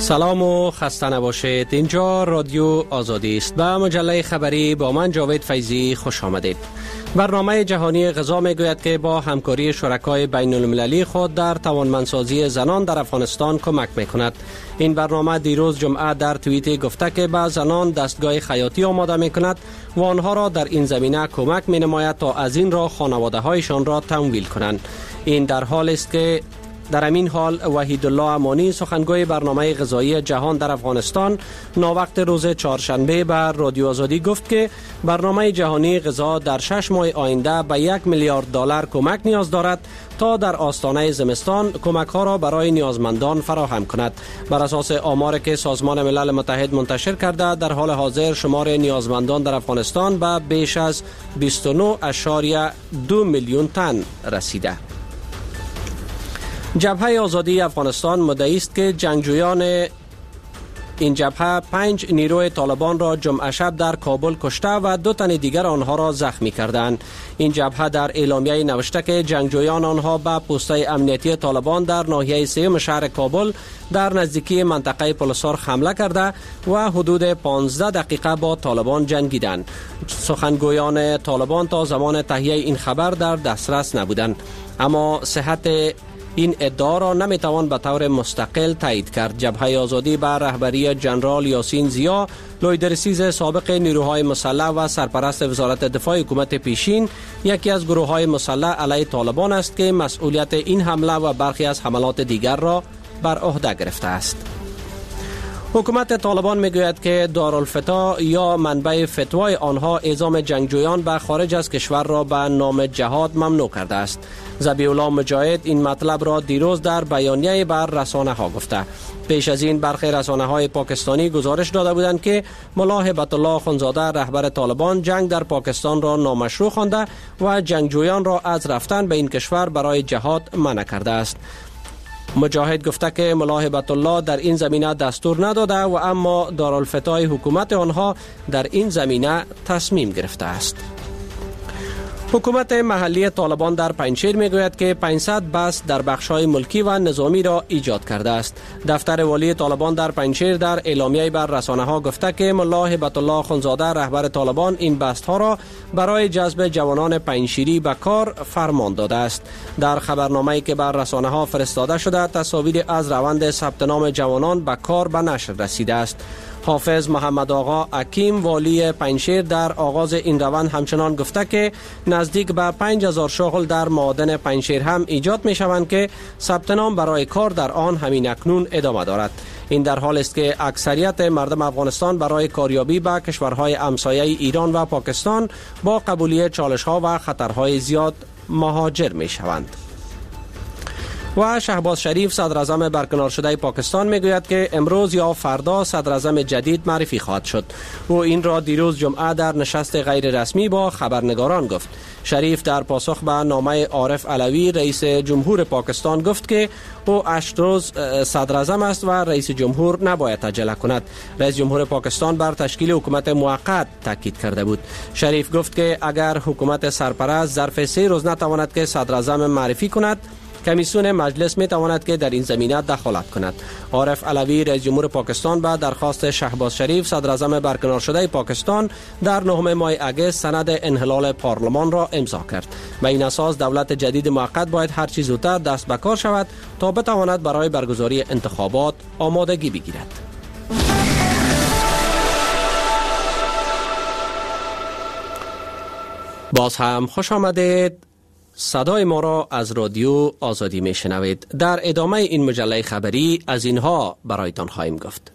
سلام و خسته نباشید. اینجا رادیو آزادی است. به مجله خبری با من جاوید فیضی خوش آمدید. برنامه جهانی غذا میگوید که با همکاری شرکای بین المللی خود در توانمندسازی زنان در افغانستان کمک میکند. این برنامه دیروز جمعه در توییتی گفته که به زنان دستگاه خیاطی آماده میکند و آنها را در این زمینه کمک مینماید تا از این را خانواده هایشان را تمویل کنند. این در حال است که در همین حال وحیدالله امانی سخنگوی برنامه غذایی جهان در افغانستان ناوقت روز چهارشنبه به رادیو آزادی گفت که برنامه جهانی غذا در 6 ماه آینده به 1 میلیارد دلار کمک نیاز دارد تا در آستانه زمستان کمک ها را برای نیازمندان فراهم کند. بر اساس آماری که سازمان ملل متحد منتشر کرده، در حال حاضر شمار نیازمندان در افغانستان به بیش از 29.2 میلیون تن رسیده. جبهه آزادی افغانستان مدعی است که جنگجویان این جبهه 5 نیروی طالبان را جمعه شب در کابل کشته و 2 تن دیگر آنها را زخمی کردند. این جبهه در اعلامیه نوشته که جنگجویان آنها به پست‌های امنیتی طالبان در ناحیه سوم شهر کابل در نزدیکی منطقه پلسار حمله کرده و حدود 15 دقیقه با طالبان جنگیدند. سخنگویان طالبان تا زمان تهیه این خبر در دسترس نبودند، اما صحت این ادعا را نمیتوان به طور مستقل تایید کرد. جبهه آزادی به رهبری جنرال یاسین زیا، لویدرسیز سابق نیروهای مسلح و سرپرست وزارت دفاع حکومت پیشین، یکی از گروه‌های مسلح علیه طالبان است که مسئولیت این حمله و برخی از حملات دیگر را بر عهده گرفته است. حکومت طالبان میگوید که دارالفتاح یا منبع فتوای آنها اعزام جنگجویان به خارج از کشور را به نام جهاد ممنوع کرده است. ذبیح الله مجاهد این مطلب را دیروز در بیانیه بر رسانه ها گفته. پیش از این برخی رسانه های پاکستانی گزارش داده بودند که ملا هیبت الله اخوندزاده رهبر طالبان جنگ در پاکستان را نامشروع خوانده و جنگجویان را از رفتن به این کشور برای جهاد منع کرده است. مجاهد گفته که ملا هیبت الله در این زمینه دستور نداده و اما دارالفتاح حکومت آنها در این زمینه تصمیم گرفته است. حکومت محلی طالبان در پنجشیر میگوید که 500 بس در بخش‌های ملکی و نظامی را ایجاد کرده است. دفتر والی طالبان در پنجشیر در اعلامیه بر رسانه‌ها گفته که ملا هیبت الله اخوندزاده رهبر طالبان این بست‌ها را برای جذب جوانان پنجشیری به کار فرمان داده است. در خبرنامه‌ای که بر رسانه‌ها فرستاده شده، تصاویر از روند ثبت نام جوانان به کار به نشر رسیده است. حافظ محمد آقا حکیم والی پنجشیر در آغاز این روند همچنان گفته که نزدیک به 5000 شغل در معادن پنجشیر هم ایجاد می شوند که ثبت نام برای کار در آن همین اکنون ادامه دارد. این در حال است که اکثریت مردم افغانستان برای کاریابی به کشورهای همسایه ایران و پاکستان با قبولی چالش‌ها و خطرهای زیاد مهاجر می شوند. و شهباز شریف صدراعظم برکنار شده پاکستان میگوید که امروز یا فردا صدراعظم جدید معرفی خواهد شد. او این را دیروز جمعه در نشست غیر رسمی با خبرنگاران گفت. شریف در پاسخ به نامه عارف علوی رئیس جمهور پاکستان گفت که او 8 روز صدراعظم است و رئیس جمهور نباید عجله کند. رئیس جمهور پاکستان بر تشکیل حکومت موقت تاکید کرده بود. شریف گفت که اگر حکومت سرپرست ظرف 3 روز نتواند که صدراعظم معرفی کند، کمیسیون مجلس می تواند که در این زمینه دخالت کند. عارف علوی رئیس جمهور پاکستان به درخواست شهباز شریف صدراعظم برکنار شده پاکستان در 9 ماه اگست سند انحلال پارلمان را امضا کرد. به این اساس دولت جدید موقت باید هر چیز زودتر دست به کار شود تا بتواند برای برگزاری انتخابات آمادگی بگیرد. باز هم خوش آمدید. صدای ما را از رادیو آزادی می شنوید. در ادامه این مجله خبری از اینها برایتان خواهیم گفت.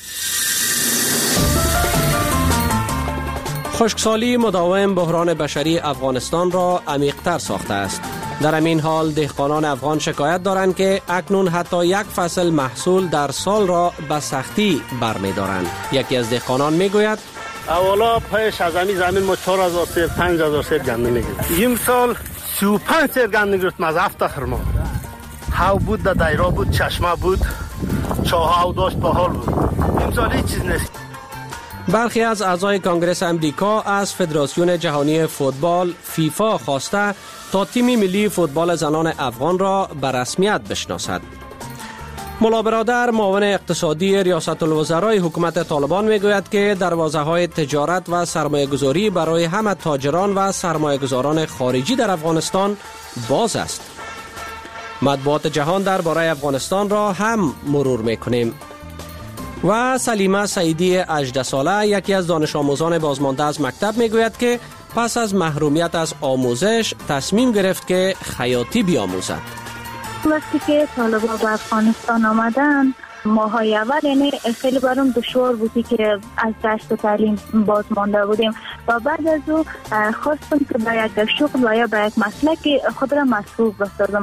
خشکسالی مداوم بحران بشری افغانستان را عمیق‌تر ساخته است. در همین حال دهقانان افغان شکایت دارند که اکنون حتی یک فصل محصول در سال را به سختی برمی‌دارند. یکی از دهقانان میگوید اولا پیش از همین زمین ما 4000 سیر 5000 سیر گندم میگیریم. این سال 35 سیر گندم گرفتم از 7 خرما. هاو بود، دایرا بود، چشمه بود، چاهاو داشت، باحال بود. این سال هیچ چیز نیست. برخی از اعضای کانگرس امریکا از فدراسیون جهانی فوتبال فیفا خواسته تا تیم ملی فوتبال زنان افغان را به رسمیت بشناسد. ملا برادر معاون اقتصادی ریاست الوزرای حکومت طالبان میگوید که دروازه‌های تجارت و سرمایه‌گذاری برای همه تاجران و سرمایه‌گذاران خارجی در افغانستان باز است. مطبوعات جهان درباره افغانستان را هم مرور میکنیم. و سلیمه سعیدی 18 ساله یکی از دانش آموزان بازمانده از مکتب میگوید که پس از محرومیت از آموزش تصمیم گرفت که خیاطی بیاموزد. وقتی که طالبان به افغانستان آمدن ماهای اول یعنی خیلی برام دشوار بودی که از درس و تعلیم باز مانده بودیم و بعد از او خواستم که به یک شغل و یا به یک مسلک خود را مصروف بسازم.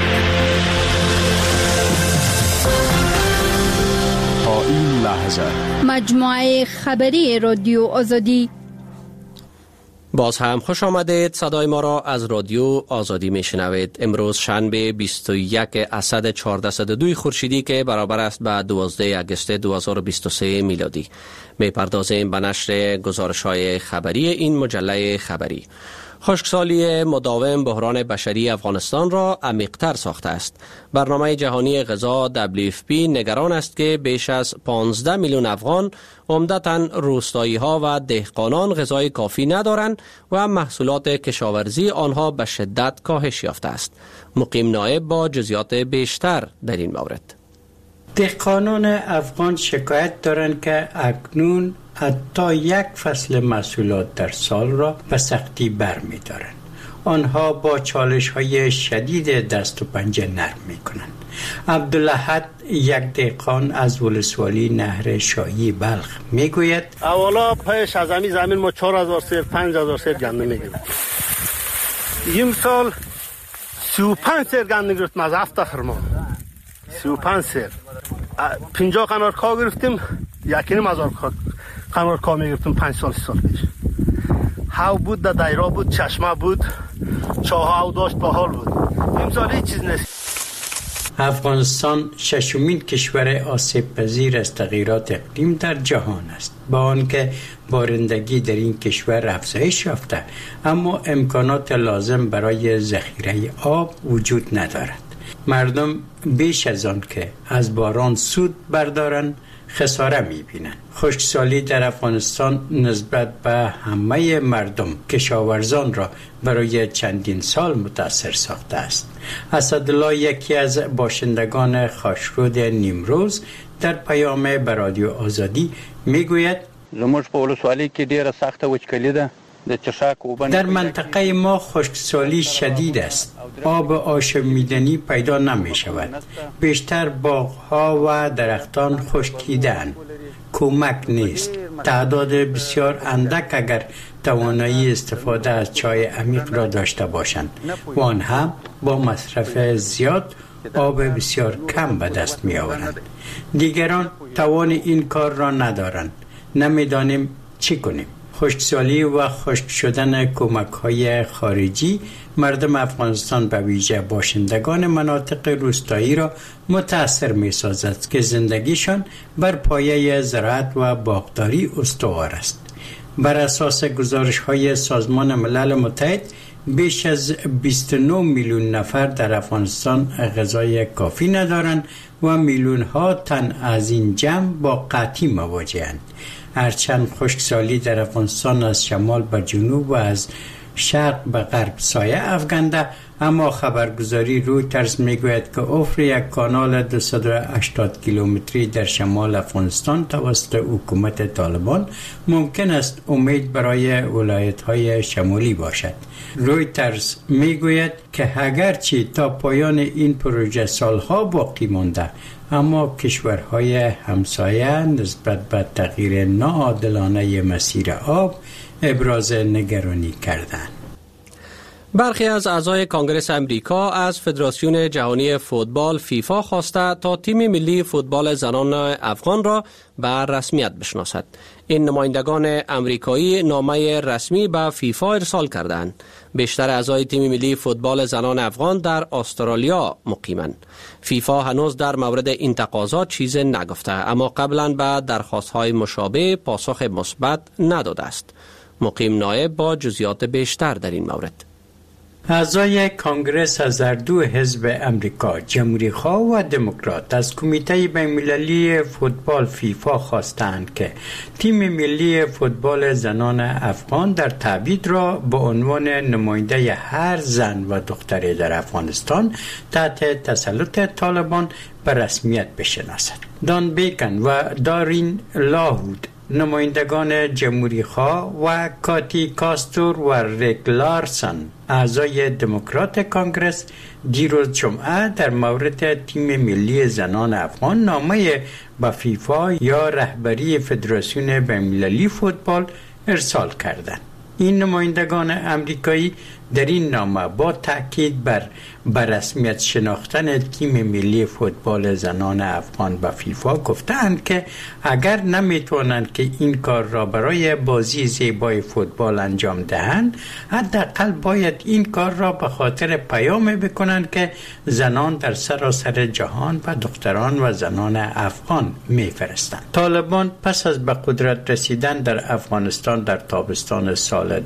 تا این لحظه مجموعه خبری رادیو آزادی. باز هم خوش آمدید. صدای ما را از رادیو آزادی میشنوید. امروز شنبه 21 اسد 1402 خورشیدی که برابر است با 12 اگست 2023 میلادی. میپردازیم به نشر گزارش‌های خبری این مجله خبری. خشکسالی مداوم بحران بشری افغانستان را عمیق‌تر ساخته است. برنامه جهانی غذا WFP نگران است که بیش از 15 میلیون افغان عمدتاً روستایی‌ها و دهقانان غذای کافی ندارند و محصولات کشاورزی آنها به شدت کاهش یافته است. مقیم نایب با جزئیات بیشتر در این مورد. دهقانان افغان شکایت دارند که اکنون حتی یک فصل محصولات در سال را به سختی برمی دارند. آنها با چالش‌های شدید دست و پنجه نرم می‌کنند. عبدالحد یک دهقان از ولسوالی نهر شاهی بلخ میگوید اولا پیش از زمین ما 4000 سیر 5000 سیر گندم میگیریم. این سال 35 سیر گندم گرفتم از هفته خرما. 35 سیر 50 قنار کا گرفتیم. 1.5 قنار کا میگرفتیم 5 سال 6 سال پیش. هاو بود در دایرا بود، چشمه بود، چاه هاو داشت با حال بود. امسال هیچ چیز نیست. افغانستان ششمین کشور آسیب پذیر از تغییرات اقلیم در جهان است. با آنکه بارندگی در این کشور افزایش یافته اما امکانات لازم برای ذخیره آب وجود ندارد. مردم بیش از آن که از باران سود بردارند خساره می‌بینند. خشکسالی در افغانستان نسبت به همه مردم کشاورزان را برای چندین سال متاثر ساخته است. اسدالله یکی از باشندگان خاشرود نیمروز در پیام به رادیو آزادی میگوید زموږ په ولسوالۍ کې ډیره سخته وچکالي ده. در منطقه ما خشکسالی شدید است. آب آشامیدنی پیدا نمی شود. بیشتر باغ‌ها و درختان خشکیده‌اند. کمک نیست. تعداد بسیار اندک اگر توانایی استفاده از چای عمیق را داشته باشند و آن هم با مصرف زیاد آب بسیار کم به دست می آورند. دیگران توان این کار را ندارند. نمیدانیم چی کنیم. خشکسالی و خشک شدن کمک‌های خارجی مردم افغانستان به ویژه باشندگان مناطق روستایی را متاثر می‌سازد که زندگیشان بر پایه زراعت و باغداری استوار است. بر اساس گزارش‌های سازمان ملل متحد بیش از 29 میلیون نفر در افغانستان غذای کافی ندارند و میلیون‌ها تن از این جمع با قحطی مواجه‌اند. هرچند خشکسالی در افغانستان از شمال به جنوب و از شرق به غرب سایه افکنده، اما خبرگزاری رویترز میگوید که افر یک کانال 280 کیلومتری در شمال افغانستان توسط حکومت طالبان ممکن است امید برای ولایت‌های شمالی باشد. رویترز میگوید که اگرچه تا پایان این پروژه سالها باقی مانده، اما کشورهای همسایه نسبت به تغییر ناعادلانه مسیر آب ابراز نگرانی کردند. برخی از اعضای کانگرس امریکا از فدراسیون جهانی فوتبال فیفا خواسته تا تیم ملی فوتبال زنان افغان را به رسمیت بشناسد. این نمایندگان امریکایی نامه رسمی به فیفا ارسال کردند. بیشتر اعضای تیم ملی فوتبال زنان افغان در استرالیا مقیمند. فیفا هنوز در مورد این تقاضا چیز نگفته، اما قبلا به درخواست‌های مشابه پاسخ مثبت نداده است. مقیم نایب با جزئیات بیشتر در این مورد. اعضای کانگرس از هر دو حزب امریکا، جمهوری‌خواه و دموکرات، از کمیته بین‌المللی فوتبال فیفا خواستند که تیم ملی فوتبال زنان افغان در تبعید را به عنوان نماینده هر زن و دختری در افغانستان تحت تسلط طالبان به رسمیت بشناسد. دان بیکن و دارین لاهود، نمایندگان جمهوری‌خواه، و کاتی کاستور و ریک لارسن، اعضای دموکرات کانگرس، دیروز جمعه در مورد تیم ملی زنان افغان نامه به فیفا یا رهبری فدراسیون بین‌المللی فوتبال ارسال کردند. این نمایندگان امریکایی در این نامه با تاکید بر رسمیت شناختن تیم ملی فوتبال زنان افغان به فیفا گفتند که اگر نمیتوانند که این کار را برای بازی زیبای فوتبال انجام دهند، حداقل باید این کار را به خاطر پیام بکنند که زنان در سراسر جهان و دختران و زنان افغان میفرستند. طالبان پس از به قدرت رسیدن در افغانستان در تابستان سال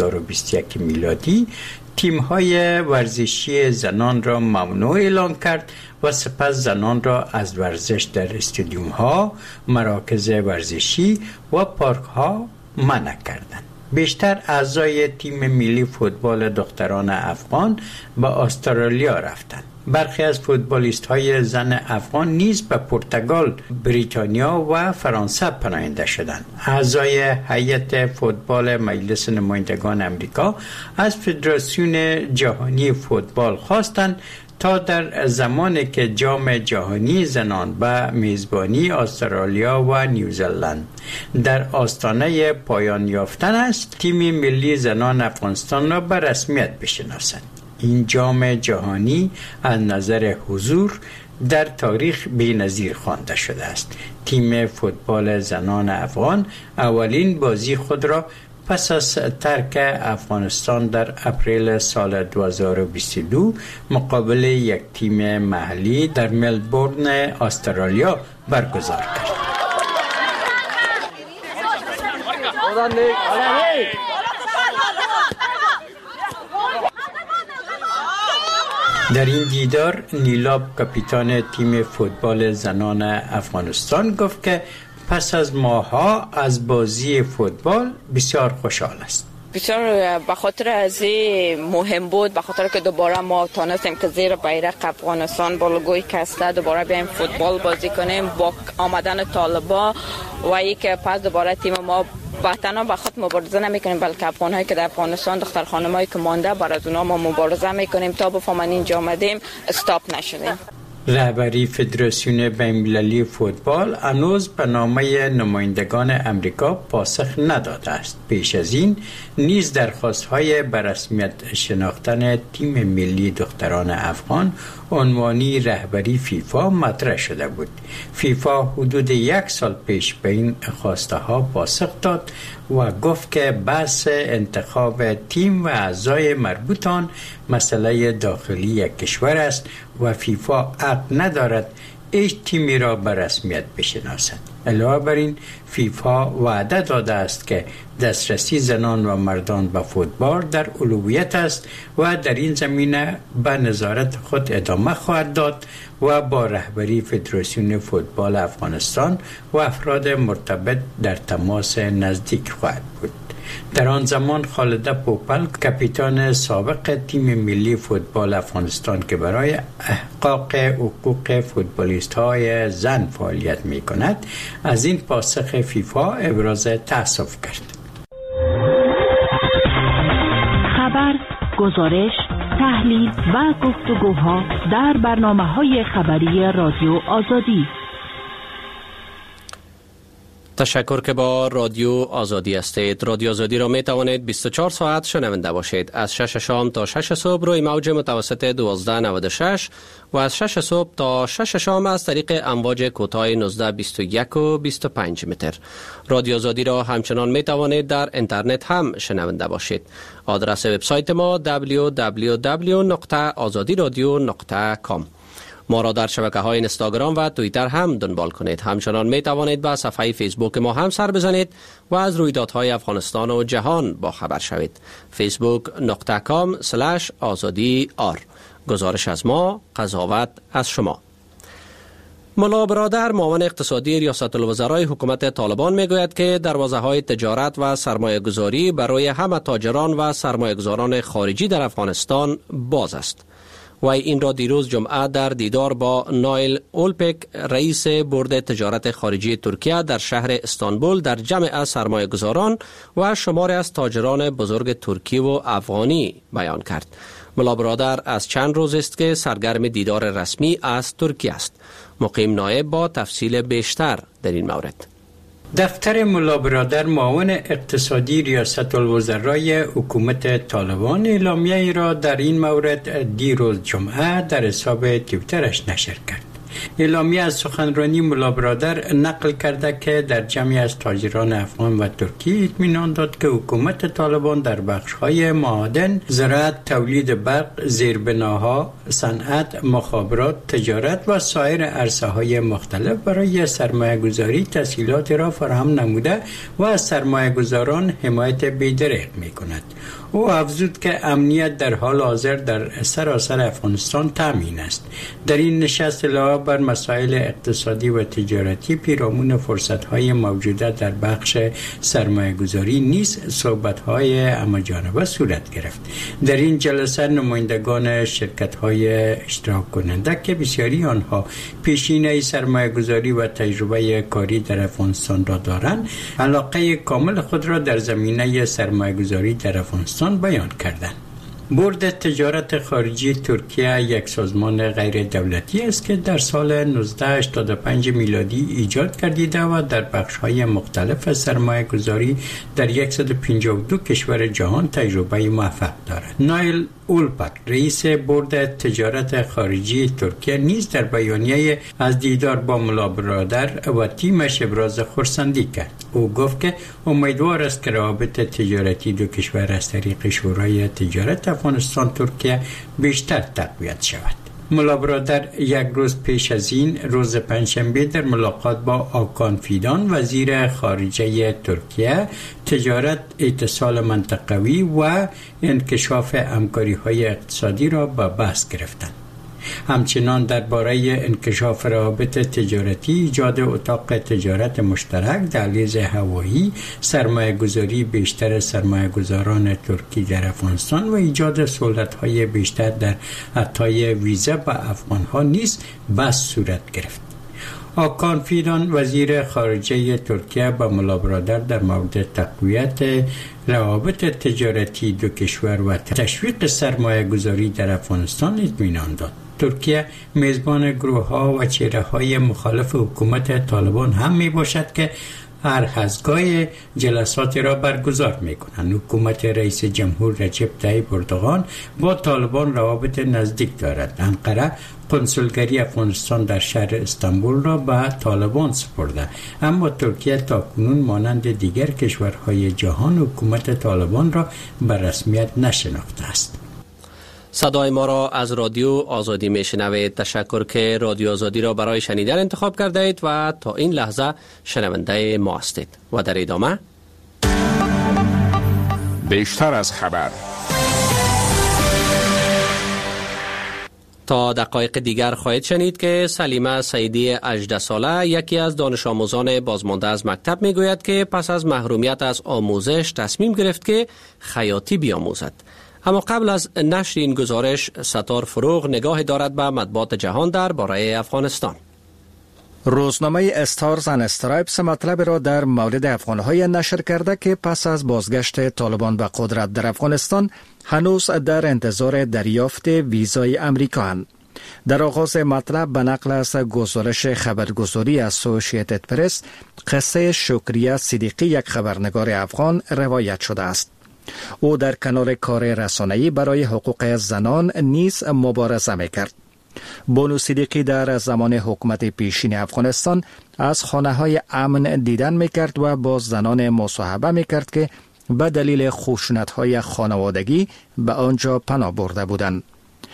2021 میلادی تیم‌های ورزشی زنان را ممنوع اعلام کرد و سپس زنان را از ورزش در استادیوم‌ها، مراکز ورزشی و پارک‌ها منع کردند. بیشتر اعضای تیم ملی فوتبال دختران افغان به استرالیا رفتند. برخی از فوتبالیست های زن افغان نیز به پرتغال، بریتانیا و فرانسه پناهنده شدند. اعضای هیئت فوتبال مجلس نمایندگان امریکا از فدراسیون جهانی فوتبال خواستند تا در زمانی که جام جهانی زنان به میزبانی استرالیا و نیوزلند در آستانه پایان یافتن است، تیم ملی زنان افغانستان را به رسمیت بشناسند. این جام جهانی از نظر حضور در تاریخ بی‌نظیر خوانده شده است. تیم فوتبال زنان افغان اولین بازی خود را پس از ترک افغانستان در اپریل سال 2022 مقابل یک تیم محلی در ملبورن استرالیا برگزار کرد. در این دیدار نیلاب، کاپیتان تیم فوتبال زنان افغانستان، گفت که پس از ماه‌ها از بازی فوتبال بسیار خوشحال است. بسیار به خاطر از مهم بود، به خاطر که دوباره ما تونستیم که زیر بیرق افغانستان بالگوی کسته دوباره بیایم فوتبال بازی کنیم. با آمدن طالبا و ای که پس دوباره تیم ما تنها به خود مبارزه نمیکنیم، بلکه افغان‌هایی که در افغانستان، دختر خانم‌هایی که مانده، برای اونا ما مبارزه میکنیم تا بفهمن اینجا آمدیم استاپ نشدیم. رهبری فدراسیون بین‌المللی فوتبال هنوز به نامه نمایندگان امریکا پاسخ نداده است. پیش از این نیز درخواست‌های به رسمیت شناختن تیم ملی دختران افغان عنوانی رهبری فیفا مطرح شده بود. فیفا حدود 1 سال پیش به این خواسته ها پاسخ داد و گفت که بحث انتخاب تیم و اعضای مربوط آن مسئله داخلی یک کشور است و فیفا حق ندارد هیچ تیمی را به رسمیت بشناسد. علاوه بر این فیفا وعده داده است که دسترسی زنان و مردان به فوتبال در اولویت است و در این زمینه به نظارت خود ادامه خواهد داد و با رهبری فدراسیون فوتبال افغانستان و افراد مرتبط در تماس نزدیک خواهد بود. در آن زمان خالده پوپل، کاپیتان سابق تیم ملی فوتبال افغانستان که برای احقاق حقوق فوتبالیست‌های زن فعالیت می‌کند، از این پاسخ فیفا ابراز تأسف کرد. خبر، گزارش، تحلیل و گفتگوها در برنامه‌های خبری رادیو آزادی. تشکر که با رادیو آزادی هستید. رادیو آزادی را می توانید 24 ساعت شنونده باشید. از 6 شام تا 6 صبح روی موج متوسط 1296 و از 6 صبح تا 6 شام از طریق امواج کوتاه 1921 و 25 متر. رادیو آزادی را همچنان می توانید در اینترنت هم شنونده باشید. آدرس وبسایت ما www.azadiradio.com. ما را در شبکه‌های اینستاگرام و توییتر هم دنبال کنید. همچنان می توانید به صفحه فیسبوک ما هم سر بزنید و از رویدادهای افغانستان و جهان با خبر شوید. facebook.com/azadi.r. گزارش از ما، قضاوت از شما. ملا برادر معاون اقتصادی ریاست الوزرای حکومت طالبان میگوید که دروازه‌های تجارت و سرمایه گذاری برای همه تاجران و سرمایه گذاران خارجی در افغانستان باز است. و این را دیروز جمعه در دیدار با نایل اولپک رئیس بورد تجارت خارجی ترکیه در شهر استانبول در جمع سرمایه گذاران و شماری از تاجران بزرگ ترکی و افغانی بیان کرد. ملا برادر از چند روز است که سرگرم دیدار رسمی از ترکیه است. مقیم نایب با تفصیل بیشتر در این مورد. دفتر ملا برادر معاون اقتصادی ریاست الوزرای حکومت طالبان اعلامیه را در این مورد دیروز جمعه در حساب توییترش نشر کرد. اعلامیه از سخنرانی ملا برادر نقل کرده که در جمعی از تاجران افغان و ترکی اطمینان داد که حکومت طالبان در بخش‌های معادن، زراعت، تولید برق، زیربناها، صنعت، مخابرات، تجارت و سایر عرصه‌های مختلف برای سرمایه‌گذاری تسهیلات را فراهم نموده و از سرمایه‌گذاران حمایت بی‌دریغ می‌کند. او افزود که امنیت در حال حاضر در سراسر افغانستان تامین است. در این نشست علاوه بر مسائل اقتصادی و تجارتی پیرامون فرصت‌های موجوده در بخش سرمایه‌گذاری نیز صحبت‌های همه‌جانبه صورت گرفت. در این جلسه نمایندگان شرکت‌های اشتراک کننده که بسیاری آنها پیشینه سرمایه‌گذاری و تجربه کاری در افغانستان را دارند، علاقه کامل خود را در زمینه سرمایه‌گذاری در افغانستان بیان کردند. بورد تجارت خارجی ترکیه یک سازمان غیر دولتی است که در سال 1985 میلادی ایجاد گردیده و در بخش‌های مختلف سرمایه گذاری در 152 کشور جهان تجربه موفق دارد. نایل اولپک رئیس بورد تجارت خارجی ترکیه نیز در بیانیه از دیدار با ملا برادر و تیمش ابراز خرسندی کرد. او گفت که امیدوار است که روابط تجارتی دو کشور از طریق شورای تجارت افغانستان ترکیه بیشتر تقویت شود. ملا برادر یک روز پیش از این روز پنجشنبه در ملاقات با آکان فیدان وزیر خارجه ترکیه تجارت، اتصال منطقوی و انکشاف همکاری‌های اقتصادی را به بحث گرفتند. همچنان درباره انکشاف روابط تجارتی، ایجاد اتاق تجارت مشترک، دهلیز هوایی، سرمایه‌گذاری بیشتر سرمایه‌گذاران ترکی در افغانستان و ایجاد سهولت‌های بیشتر در اعطای ویزا به افغان‌ها نیز بحث صورت گرفت. آکان فیدان وزیر خارجه ترکیه با ملا برادر در مورد تقویت روابط تجارتی دو کشور و تشویق سرمایه‌گذاری در افغانستان اطمینان داد. ترکیه میزبان گروه‌ها و چهره‌های مخالف حکومت طالبان هم میباشد که هر هزگاه جلسات را برگزار می‌کنند. حکومت رئیس جمهور رجب طیب اردوغان با طالبان روابط نزدیک دارد. انقره کنسولگری افغانستان در شهر استانبول را به طالبان سپرده، اما ترکیه تاکنون مانند دیگر کشورهای جهان حکومت طالبان را به رسمیت نشناخته است. صدای ما را از رادیو آزادی میشنوید. تشکر که رادیو آزادی را برای شنیدن انتخاب کرده اید و تا این لحظه شنونده ما هستید. و در ادامه بیشتر از خبر. تا دقایق دیگر خواهید شنید که سلیمه سیدی 18 ساله یکی از دانش آموزان بازمانده از مکتب میگوید که پس از محرومیت از آموزش تصمیم گرفت که خیاطی بیاموزد. اما قبل از نشر این گزارش، ستار فروغ نگاه دارد به مطبوعات جهان درباره افغانستان. روزنامه استارز اند استرایپس مطلب را در مورد افغان‌های نشر کرده که پس از بازگشت طالبان به قدرت در افغانستان هنوز در انتظار دریافت ویزای امریکااند. در آغاز مطلب به نقل از گزارش خبرگزاری اسوسییتد پرس قصه شکریه صدیقی یک خبرنگار افغان روایت شده است. او در کنار کار رسانه‌ای برای حقوق زنان نیز مبارزه می‌کرد. بانو صدیقی در زمان حکومت پیشین افغانستان از خانه‌های امن دیدن می‌کرد و با زنان مصاحبه می‌کرد که به دلیل خشونت‌های خانوادگی به آنجا پناه برده بودند.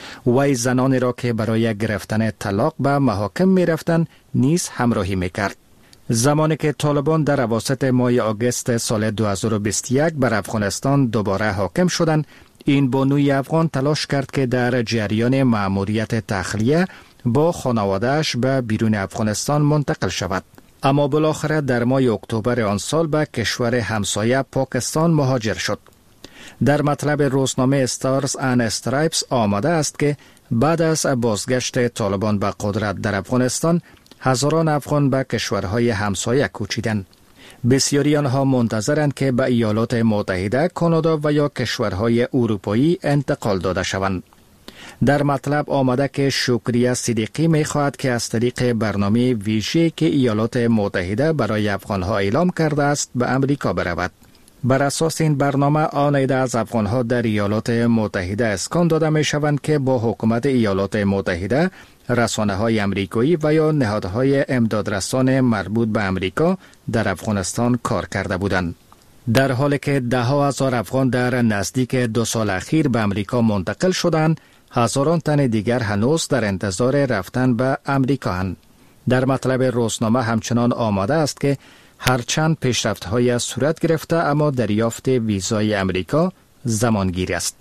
وی زنانی را که برای گرفتن طلاق به محاکم می رفتند نیز همراهی می کرد. زمانی که طالبان در اواسط ماه آگوست سال 2021 بر افغانستان دوباره حاکم شدند، این بانوی افغان تلاش کرد که در جریان مأموریت تخلیه با خانواده‌اش به بیرون افغانستان منتقل شود. اما بالاخره در ماه اکتبر آن سال به کشور همسایه پاکستان مهاجر شد. در مطلب روزنامه استارز اند استرایپس آمده است که بعد از بازگشت طالبان به قدرت در افغانستان، هزاران افغان به کشورهای همسایه کوچیدند. بسیاری آنها منتظرند که به ایالات متحده، کانادا و یا کشورهای اروپایی انتقال داده شوند. در مطلب آمده که شکریه صدیقی می خواهد که از طریق برنامه ویژه‌ای که ایالات متحده برای افغانها اعلام کرده است به امریکا برود. بر اساس این برنامه آن عده از افغانها در ایالات متحده اسکان داده می شوند که با حکومت ایالات متحده، رسانه‌های امریکایی و یا نهادهای امدادرسان مربوط به امریکا در افغانستان کار کرده بودند. در حالی که ده ها هزار افغان در نزدیک 2 سال اخیر به امریکا منتقل شدند، هزاران تن دیگر هنوز در انتظار رفتن به امریکا هستند. در مطلب روزنامه همچنان آماده است که هرچند پیشرفت‌های صورت گرفته اما دریافت ویزای امریکا زمانگیر است.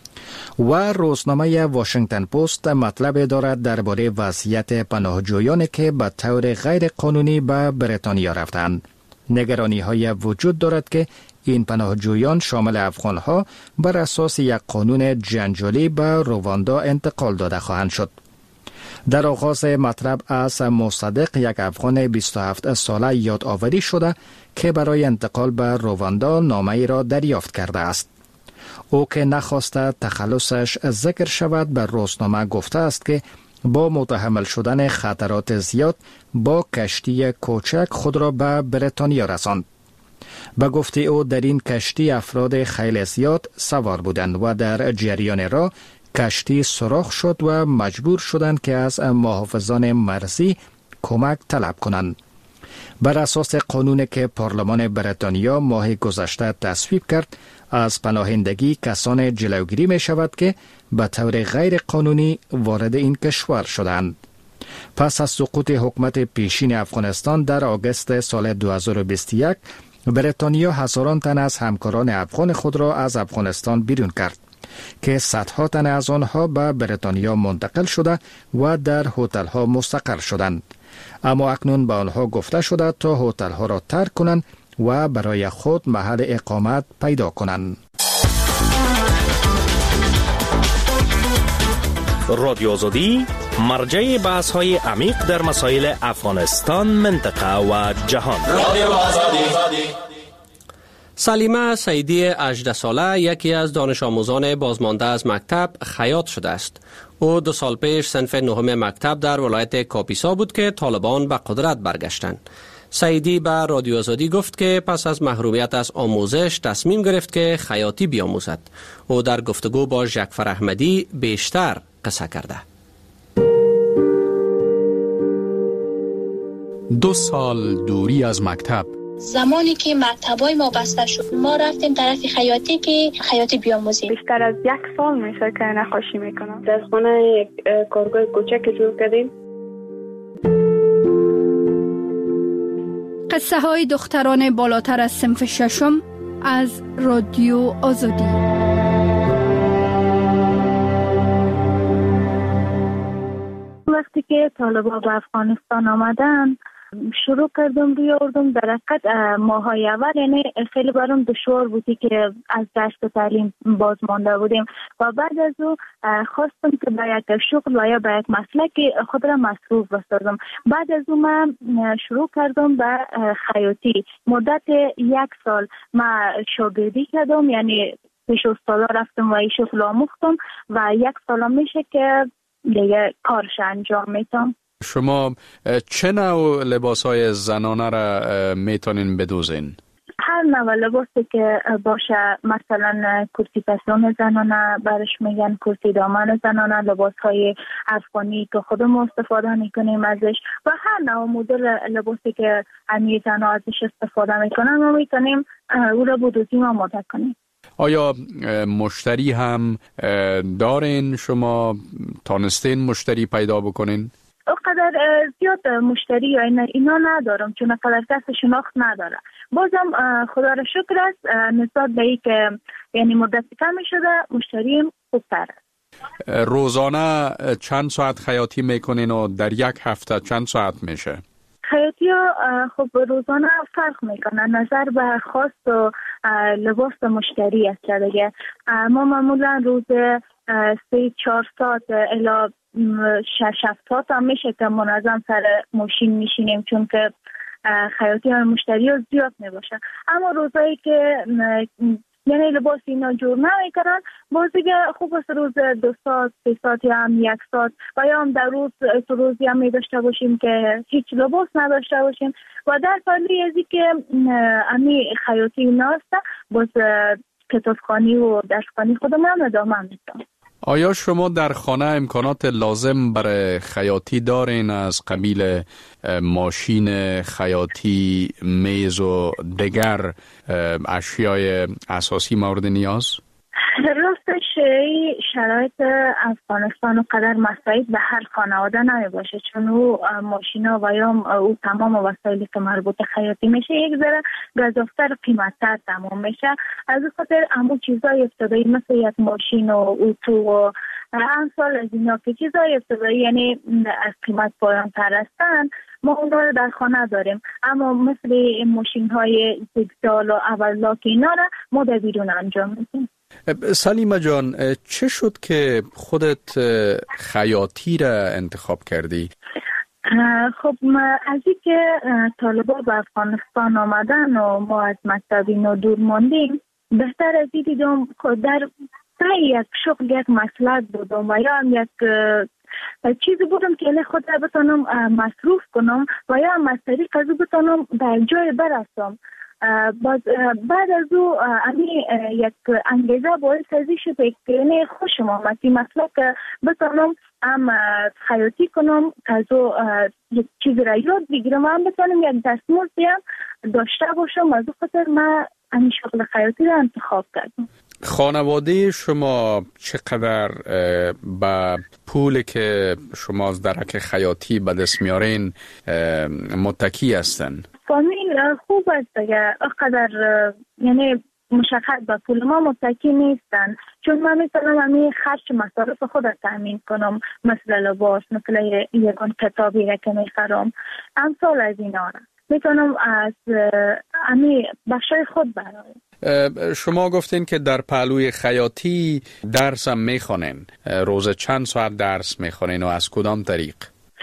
و روزنامه واشنگتن پست مطلب دارد درباره وضعیت پناهجویانی که به طور غیر قانونی به بریتانیا رفتند. نگرانی‌های وجود دارد که این پناهجویان شامل افغان‌ها بر اساس یک قانون جنجالی به رواندا انتقال داده خواهند شد. در آغاز مطلب از مصدق، یک افغان 27 ساله یادآوری شده که برای انتقال به رواندا نامه‌ای را دریافت کرده است. او که نخواسته تخلصش ذکر شود به روزنامه گفته است که با متحمل شدن خطرات زیاد با کشتی کوچک خود را به بریتانیا رساند. به گفته او در این کشتی افراد خیلی زیاد سوار بودند و در جریان راه کشتی سوراخ شد و مجبور شدند که از محافظان مرزی کمک طلب کنند. بر اساس قانونی که پارلمان بریتانیا ماه گذشته تصویب کرد، از پناهندگی کسان جلوگیری می شود که به طور غیر قانونی وارد این کشور شدند. پس از سقوط حکومت پیشین افغانستان در آگوست سال 2021، بریتانیا هزاران تن از همکاران افغان خود را از افغانستان بیرون کرد که صدها تن از آنها به بریتانیا منتقل شده و در هتل‌ها مستقر شدند. اما اکنون به آنها گفته شده تا هتل‌ها را ترک کنند و برای خود محل اقامت پیدا کنند. رادیو آزادی مرجع بحث‌های عمیق در مسائل افغانستان، منطقه و جهان. رادیو آزادی. سلیمه سیدی 18 ساله یکی از دانش آموزان بازمانده از مکتب خیاط شده است. او 2 سال پیش صنف 9 مکتب در ولایت کاپیسا بود که طالبان به قدرت برگشتند. سیدی به رادیو آزادی گفت که پس از محرومیت از آموزش تصمیم گرفت که خیاطی بیاموزد. او در گفتگو با ژکفر احمدی بیشتر قصه کرده. 2 سال دوری از مکتب. زمانی که مکتبای ما بسته شد، ما رفتیم طرف خیاطی که خیاطی بیاموزیم. بیشتر از 1 سال میشه که نقاشی میکنم. در خانه یک کارگاه کوچک جور کردیم. قصه های دختران بالاتر از صنف 6 از رادیو آزادی. وقتی که طالبان به افغانستان آمدن شروع کردم بیاردم در حقیقت ماهای اول، یعنی خیلی برام دشوار بودی که از دشت تعلیم باز مانده بودیم و بعد از او خواستم که به یک شغل و یا به یک مسلک خود را مصروف بسازم. بعد از او من شروع کردم به خیاطی. مدت 1 سال من شاگردی کردم، یعنی پیش استادا رفتم و این شغل آموختم و 1 سال میشه که دیگه کارش انجام میتم. شما چه نوع لباس‌های زنانه را میتونین بدوزین؟ هر نوع لباسی که باشه، مثلا کرتی پسون زنانه برش میگن، کرتی دامن زنانه، لباس‌های افغانی که خودمون استفاده میکنیم ازش و هر نوع مدل لباسی که همه زنها ازش استفاده میکنن ما میتونیم او را بدوزیم و آماده کنیم. آیا مشتری هم دارین؟ شما تانستین مشتری پیدا بکنین؟ اونقدر زیاد مشتری یا اینا ندارم، چون اقدر کس شناخت نداره. بازم خدا را شکر است، نسبت به ای که یعنی مدت کمی شده مشتریم خوبتر است. روزانه چند ساعت خیاطی میکنین و در یک هفته چند ساعت میشه؟ خیاطی ها خب روزانه فرق میکنه، نظر به خواست و لباس مشتری است دیگه. ما معمولا روز 3-4 ساعت الا 6-7 ساعت هم میشه که منظم سر ماشین میشینیم، چون که خیاطی ها مشتری ها زیاد میباشه. اما روزایی که یعنی لباس اینا جور نمیکنن، باز دیگه خوب است روز 2 ساعت 3 ساعت یا هم 1 ساعت، و یا هم در روزی هم می داشته باشیم که هیچ لباس نداشته باشیم. و در پلی ازی که امی خیاطی اینا هست، باز کتابخوانی و درسخوانی خودم هم ادامه میدم. آیا شما در خانه امکانات لازم برای خیاطی دارین از قبیل ماشین خیاطی، میز و دیگر اشیای اساسی مورد نیاز؟ راستش شرایط افغانستان و قدر مساعد به هر خانواده نمی باشه، چون او ماشینا و یا او تمام وسایلی که مربوط خیاطی میشه یک ذره گزافتر قیمتتر تمام میشه. از خاطر امو چیزای ابتدایی مثل یک ماشین و اتو و امثال از اینا که چیزای ابتدایی یعنی از قیمت پایان تر هستن، ما اون رو در خانه داریم. اما مثل ماشین های زگزال و اولاک اینا را ما در بیرون انجام میدیم. سلیمه جان، چه شد که خودت خیاطی را انتخاب کردی؟ خب از این که طالبا به افغانستان آمدن و ما از مکتب اینو دور ماندیم، بهتر از این دیدم در یک شغل یک مسلک بودم و یا هم یک چیزی بودم که خود را بتانم مصروف کنم و یا هم از طریق از او بتانم در جای برسم. بعد از او یک انگیزه باعث ازی شده که خوشم آمد این مسئله که بتانم هم خیاطی کنم که از او یک چیز را یاد بگیرم و هم بتانم یک دستمزدی هم داشته باشم. از او خاطر من همین شغل خیاطی را انتخاب کردم. خانواده شما چقدر با پولی که شما از درک خیاطی به دست میارین متکی هستن؟ فامیل خوب است دیگه، اقدر یعنی مشخص به پول ما متکی نیستن، چون من میتونم همین خرج مصارف خود را تامین کنم، مثل لباس، مثل یگان کتابی را که میخرم، امثال از اینا را میتونم از همین بخشای خود برایم. شما گفتین که در پهلوی خیاطی درس هم میخونین. روز چند ساعت درس میخونین و از کدام طریق؟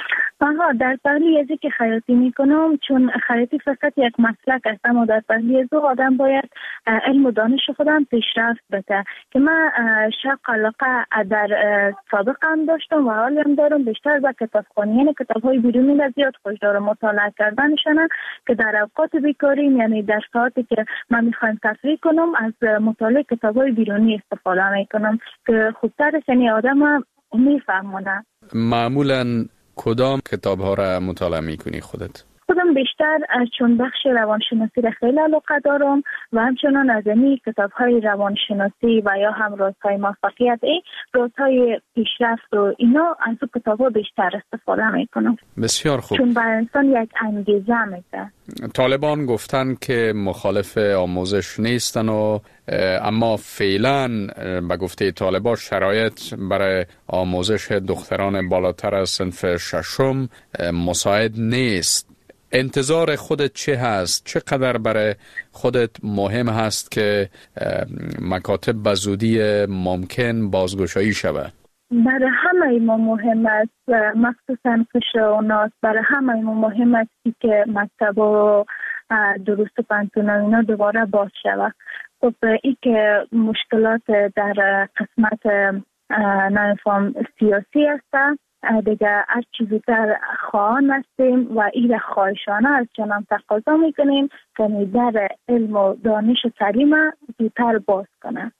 در پهلوی ازی که خیاطی میکنم، چون خیاطی فقط یک مسلک است، اما در پهلوی ازو آدم باید علم و دانش خودم پیشرفت بده که من شوق علاقه در سابقم داشتم و حالی هم دارم بیشتر به کتابخوانی، یعنی کتاب‌های بیرونی را زیاد خوش دارم مطالعه کردنشان، که در اوقات بیکاری یعنی در ساعتی که من میخوایم تفریح کنم از مطالعه کتاب‌های بیرونی استفاده میکنم که خوبتر یعنی آدم میفهمونه. معمولاً کدام کتاب ها را مطالعه میکنی خودت؟ خودم بیشتر چون بخش روانشناسی را خیلی علاقه دارم و همچنان از این کتاب های روانشناسی و یا هم رازهای موفقیت، رازهای پیشرفت و اینا از اون کتاب ها بیشتر استفاده میکنم. بسیار خوب. چون برای انسان یک انگیزه میده. طالبان گفتن که مخالف آموزش نیستن و اما فعلا به گفته طالبان شرایط برای آموزش دختران بالاتر از صنف 6 مساعد نیست. انتظار خودت چه هست؟ چقدر برای خودت مهم هست که مکاتب به زودی ممکن بازگشایی شود؟ برای همه ما مهم است، مخصوصا کشاورزان، برای همه ما مهم است که مکتب و دروس و پانتون اینا دوباره باز شود. خب این که مشکلات در قسمت نفهم سیاسی است دیگه، از چیزی در خواهان هستیم و این خواهشانه از جنم تقاضا میکنیم که در علم و دانش و تعلیم زودتر باز کنه.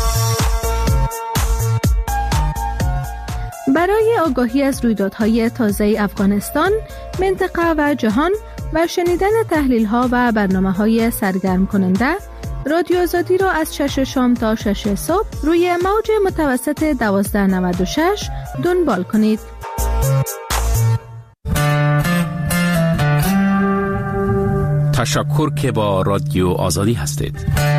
برای آگاهی از رویدادهای تازه افغانستان، منطقه و جهان و شنیدن تحلیل‌ها و برنامه‌های سرگرم کننده، رادیو آزادی را از 6 شام تا 6 صبح روی موج متوسط 1296 دنبال کنید. تشکر که با رادیو آزادی هستید.